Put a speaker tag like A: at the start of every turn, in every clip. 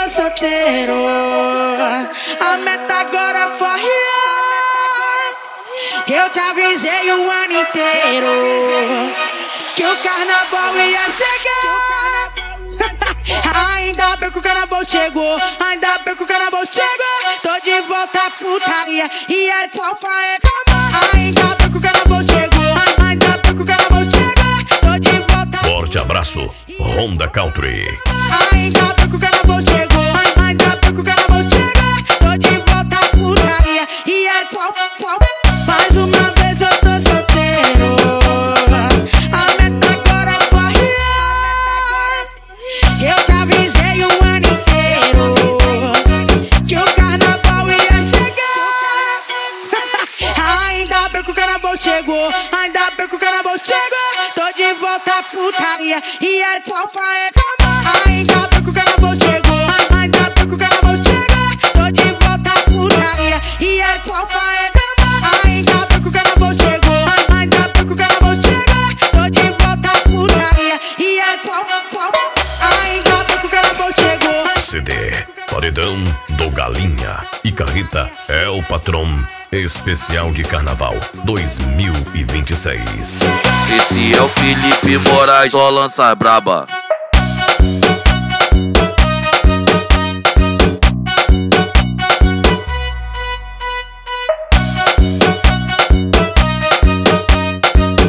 A: solteiro. A meta agora é forrear. Eu te avisei um ano inteiro que o carnaval ia chegar. Ainda bem que o carnaval chegou, ainda bem que o carnaval chegou. Tô de volta à putaria e é só pra essa. Ainda bem que o carnaval chegou, ainda bem que o carnaval chegou. Tô de volta.
B: Forte abraço, Honda Country.
A: Ainda bem que o carnaval chegou, ainda bem que o carnaval chegou. Tô de volta à putaria e é só. Mais uma vez eu tô solteiro. A meta agora é forrear. Eu te avisei um ano inteiro que o carnaval ia chegar. Ainda bem que o carnaval chegou, ainda bem que o carnaval chegou. Tô de volta à putaria e é só pra essa. Ainda bem que o carnaval chegou, ainda bem que o carnaval chegou. Tô de volta à putaria e é só pra essa. Ainda bem que o carnaval chegou, ainda bem que o carnaval chegou. Tô de volta à putaria e é só. Ainda bem que o carnaval chegou.
B: CD, Paredão do Galinha e Carrita é o patrão especial de Carnaval 2026.
C: Esse é o Felipe Moraes, só lança braba.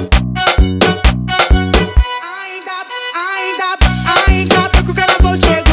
A: Ainda bem que o carnaval chegou.